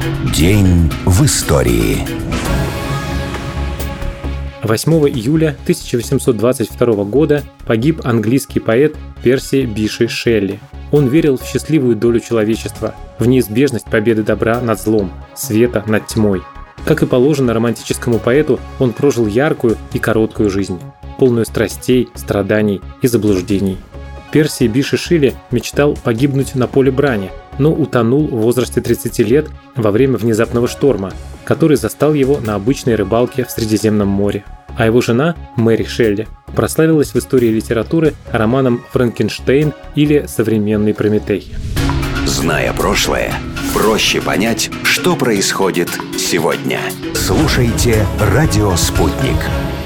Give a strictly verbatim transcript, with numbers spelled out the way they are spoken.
День в истории. восьмого июля тысяча восемьсот двадцать второго года погиб английский поэт Перси Биши Шелли. Он верил в счастливую долю человечества, в неизбежность победы добра над злом, света над тьмой. Как и положено романтическому поэту, он прожил яркую и короткую жизнь, полную страстей, страданий и заблуждений. Перси Биши Шелли мечтал погибнуть на поле брани, но утонул в возрасте тридцати лет во время внезапного шторма, который застал его на обычной рыбалке в Средиземном море. А его жена, Мэри Шелли, прославилась в истории литературы романом «Франкенштейн» или «Современный Прометей». Зная прошлое, проще понять, что происходит сегодня. Слушайте «Радио Спутник».